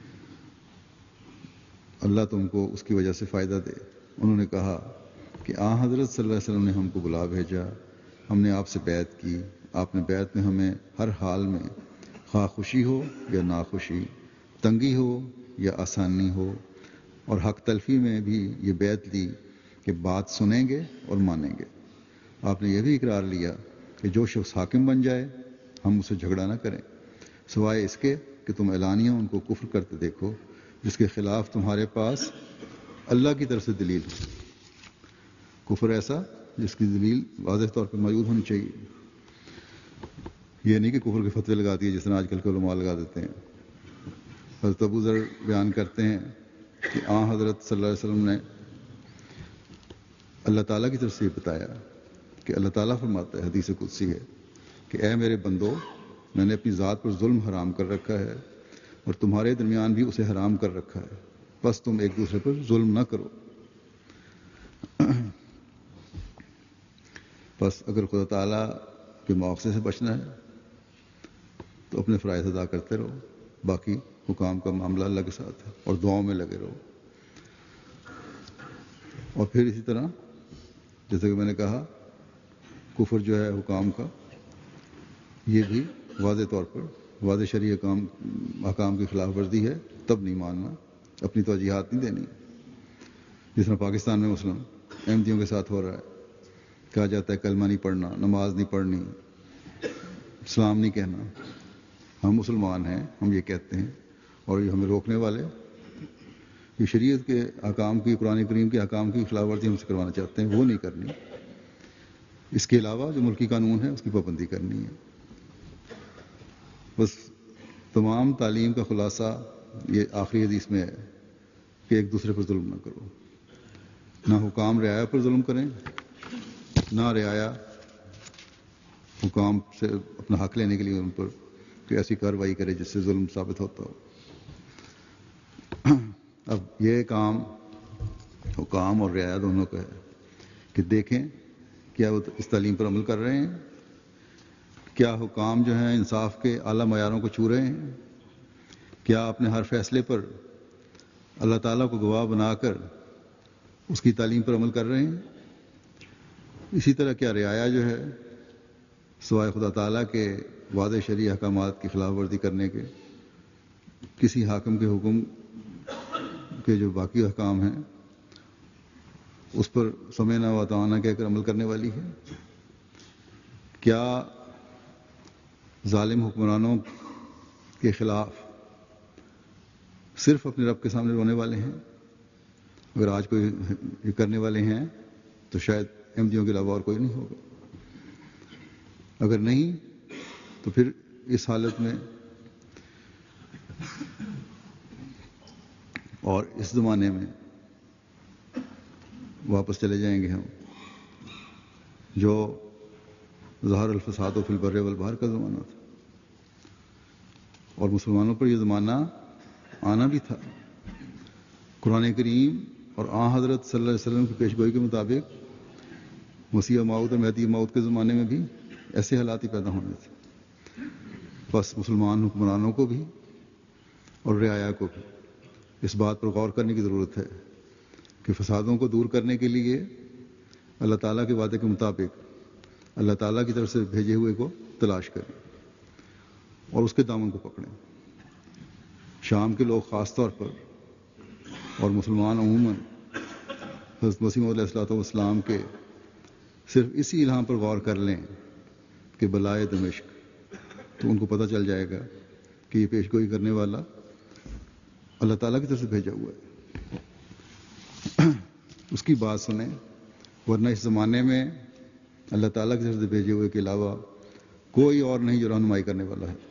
اللہ تم کو اس کی وجہ سے فائدہ دے. انہوں نے کہا کہ حضرت صلی اللہ علیہ وسلم نے ہم کو بلا بھیجا، ہم نے آپ سے بیعت کی، آپ نے بیعت میں ہمیں ہر حال میں، خواہ خوشی ہو یا ناخوشی، تنگی ہو یا آسانی ہو، اور حق تلفی میں بھی یہ بیعت دی کہ بات سنیں گے اور مانیں گے. آپ نے یہ بھی اقرار لیا کہ جو شخص حاکم بن جائے ہم اسے جھگڑا نہ کریں سوائے اس کے کہ تم اعلانیہ ان کو کفر کرتے دیکھو جس کے خلاف تمہارے پاس اللہ کی طرف سے دلیل ہو. کفر ایسا جس کی دلیل واضح طور پر موجود ہونی چاہیے. یہ نہیں کہ کفر کے فتوے لگا دیے جس طرح آج کل کے علماء لگا دیتے ہیں. حضرت ابو ذر بیان کرتے ہیں کہ حضرت صلی اللہ علیہ وسلم نے اللہ تعالیٰ کی طرف سے یہ بتایا کہ اللہ تعالیٰ فرماتا ہے حدیث قدسی ہے کہ اے میرے بندو میں نے اپنی ذات پر ظلم حرام کر رکھا ہے اور تمہارے درمیان بھی اسے حرام کر رکھا ہے بس تم ایک دوسرے پر ظلم نہ کرو. بس اگر خدا تعالیٰ کے مواخذے سے بچنا ہے تو اپنے فرائض ادا کرتے رہو. باقی حکام کا معاملہ اللہ کے ساتھ ہے اور دعاؤں میں لگے رہو. اور پھر اسی طرح جیسے کہ میں نے کہا کفر جو ہے حکام کا یہ بھی واضح طور پر واضح شرعی احکام کی خلاف ورزی ہے تب نہیں ماننا اپنی توجیحات نہیں دینی. جس طرح پاکستان میں مسلم احمدیوں کے ساتھ ہو رہا ہے کہا جاتا ہے کلمہ نہیں پڑھنا نماز نہیں پڑھنی اسلام نہیں کہنا. ہم مسلمان ہیں ہم یہ کہتے ہیں اور یہ ہمیں روکنے والے یہ شریعت کے احکام کی قرآن کریم کے احکام کی خلاف ورزی ہم سے کروانا چاہتے ہیں وہ نہیں کرنی. اس کے علاوہ جو ملکی قانون ہے اس کی پابندی کرنی ہے. بس تمام تعلیم کا خلاصہ یہ آخری حدیث میں ہے کہ ایک دوسرے پر ظلم نہ کرو. نہ حکام رعایا پر ظلم کریں نہ رعایا حکام سے اپنا حق لینے کے لیے ان پر کوئی ایسی کارروائی کرے جس سے ظلم ثابت ہوتا ہو. اب یہ کام حکام اور رعایا دونوں کا ہے کہ دیکھیں کیا وہ اس تعلیم پر عمل کر رہے ہیں. کیا حکام جو ہیں انصاف کے اعلیٰ معیاروں کو چھو رہے ہیں. کیا اپنے ہر فیصلے پر اللہ تعالیٰ کو گواہ بنا کر اس کی تعلیم پر عمل کر رہے ہیں. اسی طرح کیا رعایا جو ہے سوائے خدا تعالیٰ کے واضح شرعی احکامات کی خلاف ورزی کرنے کے کسی حاکم کے حکم کے جو باقی احکام ہیں اس پر سمعنا و اطعنا کہہ کر عمل کرنے والی ہے. کیا ظالم حکمرانوں کے خلاف صرف اپنے رب کے سامنے رونے والے ہیں. اگر آج کوئی یہ کرنے والے ہیں تو شاید احمدیوں کے علاوہ اور کوئی نہیں ہوگا. اگر نہیں تو پھر اس حالت میں اور اس زمانے میں واپس چلے جائیں گے ہم جو ظہر الفساد و فی البر والبحر کا زمانہ تھا. اور مسلمانوں پر یہ زمانہ آنا بھی تھا. قرآن کریم اور حضرت صلی اللہ علیہ وسلم کی پیشگوئی کے مطابق مسیح موعود اور مہدی موعود کے زمانے میں بھی ایسے حالات ہی پیدا ہونے تھے. بس مسلمان حکمرانوں کو بھی اور رعایا کو بھی اس بات پر غور کرنے کی ضرورت ہے کہ فسادوں کو دور کرنے کے لیے اللہ تعالیٰ کے وعدے کے مطابق اللہ تعالیٰ کی طرف سے بھیجے ہوئے کو تلاش کریں اور اس کے دامن کو پکڑیں. شام کے لوگ خاص طور پر اور مسلمان عموماً حضرت مسیح موعود علیہ السلام کے صرف اسی الہام پر غور کر لیں کہ بلائے دمشق تو ان کو پتہ چل جائے گا کہ یہ پیشگوئی کرنے والا اللہ تعالیٰ کی طرف سے بھیجا ہوا ہے. اس کی بات سنیں ورنہ اس زمانے میں اللہ تعالیٰ کی طرف سے بھیجے ہوئے کے علاوہ کوئی اور نہیں جو رہنمائی کرنے والا ہے.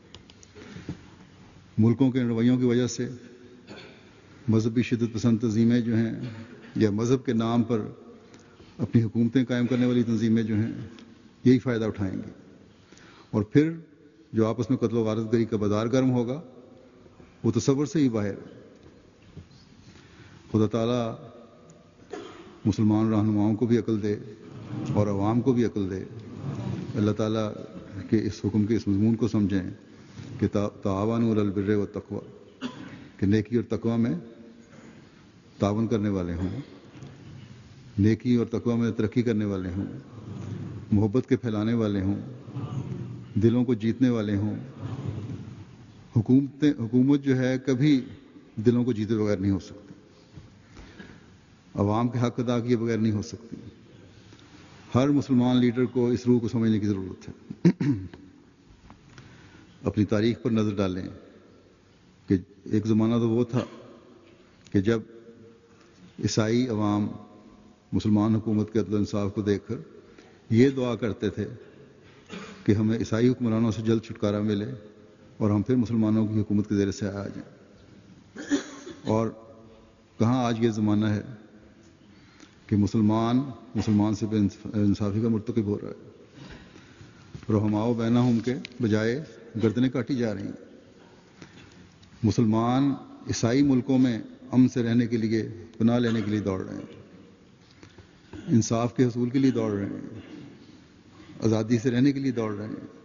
ملکوں کے رویوں کی وجہ سے مذہبی شدت پسند تنظیمیں جو ہیں یا مذہب کے نام پر اپنی حکومتیں قائم کرنے والی تنظیمیں جو ہیں یہی فائدہ اٹھائیں گی. اور پھر جو آپس میں قتل و غارت گری کا بازار گرم ہوگا وہ تصور سے ہی باہر ہے. خدا تعالیٰ مسلمان رہنماؤں کو بھی عقل دے اور عوام کو بھی عقل دے. اللہ تعالیٰ کے اس حکم کے اس مضمون کو سمجھیں کہ تعاونوا علی البر والتقوی کہ نیکی اور تقوی میں تعاون کرنے والے ہوں, نیکی اور تقوی میں ترقی کرنے والے ہوں, محبت کے پھیلانے والے ہوں, دلوں کو جیتنے والے ہوں. حکومت جو ہے کبھی دلوں کو جیتے بغیر نہیں ہو سکتی, عوام کے حق ادا کیے بغیر نہیں ہو سکتی. ہر مسلمان لیڈر کو اس روح کو سمجھنے کی ضرورت ہے۔ اپنی تاریخ پر نظر ڈالیں کہ ایک زمانہ تو وہ تھا کہ جب عیسائی عوام مسلمان حکومت کے عدل و انصاف کو دیکھ کر یہ دعا کرتے تھے کہ ہمیں عیسائی حکمرانوں سے جلد چھٹکارا ملے اور ہم پھر مسلمانوں کی حکومت کے زیر سے آ جائیں۔ اور کہاں آج یہ زمانہ ہے کہ مسلمان سے بے انصافی کا مرتکب ہو رہا ہے، رحماء بینہم کے بجائے گردنیں کاٹی جا رہی ہیں۔ مسلمان عیسائی ملکوں میں امن سے رہنے کے لیے، پناہ لینے کے لیے دوڑ رہے ہیں، انصاف کے حصول کے لیے دوڑ رہے ہیں، آزادی سے رہنے کے لیے دوڑ رہے ہیں۔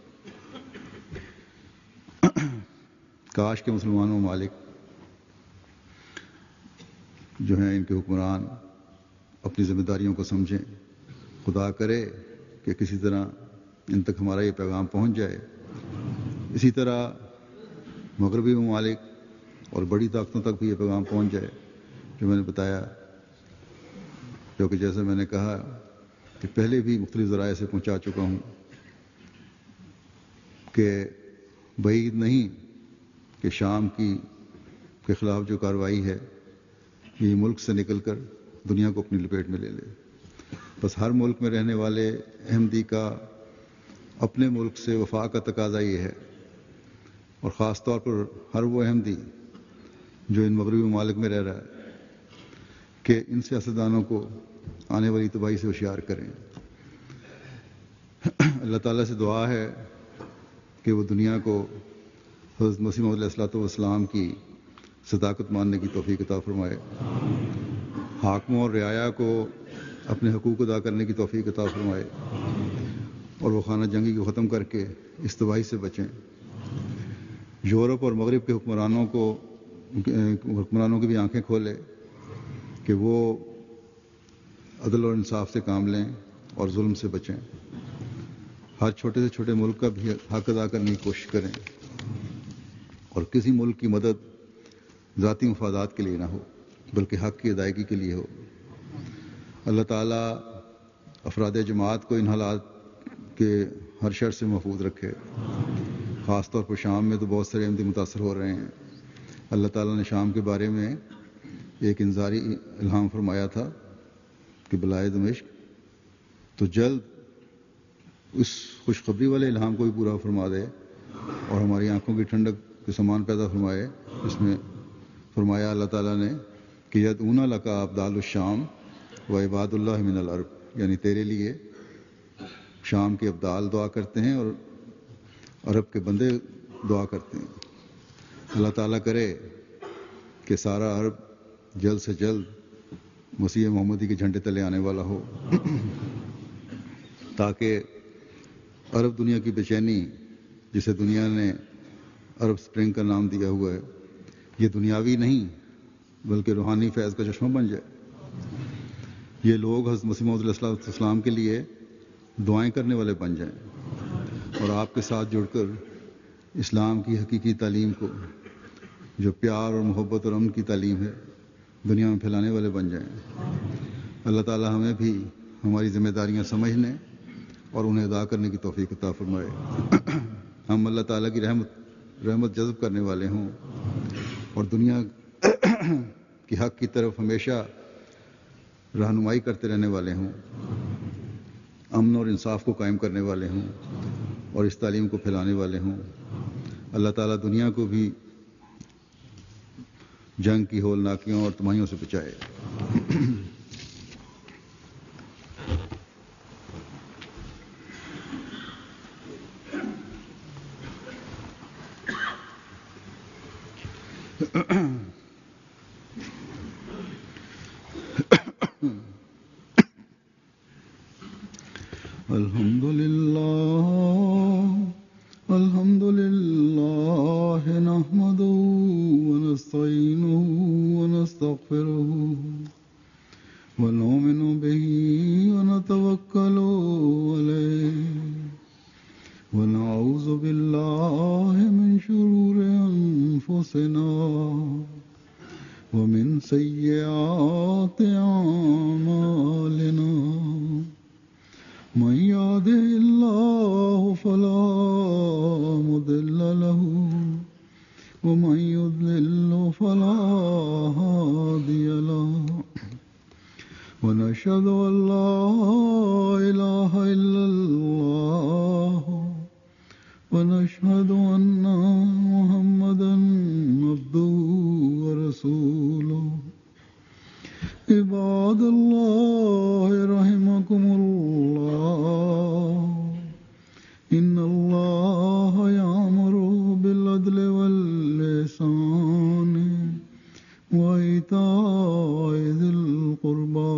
کاش کے مسلمان ممالک جو ہیں، ان کے حکمران اپنی ذمہ داریوں کو سمجھیں۔ خدا کرے کہ کسی طرح ان تک ہمارا یہ پیغام پہنچ جائے۔ اسی طرح مغربی ممالک اور بڑی طاقتوں تک بھی یہ پیغام پہنچ جائے جو میں نے بتایا، کیونکہ جیسے میں نے کہا کہ پہلے بھی مختلف ذرائع سے پہنچا چکا ہوں کہ بعید نہیں کہ شام کے خلاف جو کارروائی ہے یہ ملک سے نکل کر دنیا کو اپنی لپیٹ میں لے لے۔ بس ہر ملک میں رہنے والے احمدی کا اپنے ملک سے وفا کا تقاضا یہ ہے، اور خاص طور پر ہر وہ احمدی جو ان مغربی ممالک میں رہ رہا ہے کہ ان سیاستدانوں کو آنے والی تباہی سے ہوشیار کریں۔ اللہ تعالیٰ سے دعا ہے کہ وہ دنیا کو حضرت مسیح موعود علیہ السلام کی صداقت ماننے کی توفیق عطا فرمائے، حاکموں اور رعایا کو اپنے حقوق ادا کرنے کی توفیق عطا فرمائے، اور وہ خانہ جنگی کو ختم کر کے اس تباہی سے بچیں۔ یورپ اور مغرب کے حکمرانوں کی بھی آنکھیں کھولے کہ وہ عدل اور انصاف سے کام لیں اور ظلم سے بچیں، ہر چھوٹے سے چھوٹے ملک کا بھی حق ادا کرنے کی کوشش کریں، اور کسی ملک کی مدد ذاتی مفادات کے لیے نہ ہو بلکہ حق کی ادائیگی کے لیے ہو۔ اللہ تعالیٰ افراد جماعت کو ان حالات کے ہر شر سے محفوظ رکھے۔ خاص طور پر شام میں تو بہت سارے احمدی متاثر ہو رہے ہیں۔ اللہ تعالیٰ نے شام کے بارے میں ایک انذاری الہام فرمایا تھا کہ بلائے دمشق، تو جلد اس خوشخبری والے الہام کو بھی پورا فرما دے اور ہماری آنکھوں کی ٹھنڈک کے سامان پیدا فرمائے۔ اس میں فرمایا اللہ تعالیٰ نے کہ یدعون لک ابدال الشام و عباد اللہ من العرب، یعنی تیرے لیے شام کے ابدال دعا کرتے ہیں اور عرب کے بندے دعا کرتے ہیں۔ اللہ تعالیٰ کرے کہ سارا عرب جلد سے جلد مسیح محمدی کے جھنڈے تلے آنے والا ہو، تاکہ عرب دنیا کی بے چینی، جسے دنیا نے عرب سپرنگ کا نام دیا ہوا ہے، یہ دنیاوی نہیں بلکہ روحانی فیض کا چشمہ بن جائے۔ یہ لوگ حضرت مسیح موعود علیہ السلام کے لیے دعائیں کرنے والے بن جائیں، اور آپ کے ساتھ جڑ کر اسلام کی حقیقی تعلیم کو، جو پیار اور محبت اور امن کی تعلیم ہے، دنیا میں پھیلانے والے بن جائیں۔ اللہ تعالیٰ ہمیں بھی ہماری ذمہ داریاں سمجھنے اور انہیں ادا کرنے کی توفیق عطا فرمائے۔ ہم اللہ تعالیٰ کی رحمت جذب کرنے والے ہوں اور دنیا کی حق کی طرف ہمیشہ رہنمائی کرتے رہنے والے ہوں، امن اور انصاف کو قائم کرنے والے ہوں اور اس تعلیم کو پھیلانے والے ہوں۔ اللہ تعالیٰ دنیا کو بھی جنگ کی ہولناکیوں اور تباہیوں سے بچائے۔ الحمد للہ نحمده ونستعینه ونستغفره ونؤمن به ونتوکل علیہ ونعوذ باللہ من شرور انفسنا ومن سیئات اعمالنا فلا هادي له ونشهد أن لا إله إلا الله ونشهد أن محمدا عبده ورسوله عباد الله رحمكم الله إن الله يأمر بالعدل والإحسان وإيتاء ذي القربى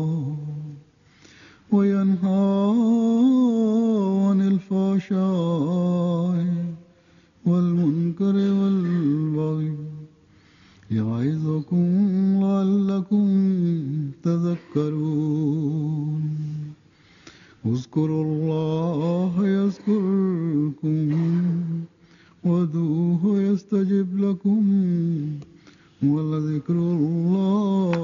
وينهى عن الفحشاء والمنكر والبغي يعظكم لعلكم تذكرون اذكروا الله يذكركم وادعوه يستجب لكم ولذكر الله